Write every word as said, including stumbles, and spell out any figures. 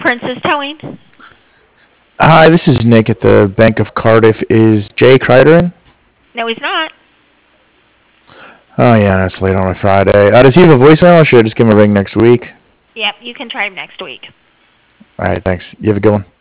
Princess Towing. Hi, this is Nick at the Bank of Cardiff. Is Jay Kreider in? No, he's not. Oh, yeah, that's late on a Friday. Uh, does he have a voicemail, or should I just give him a ring next week? Yep, you can try him next week. All right, thanks. You have a good one.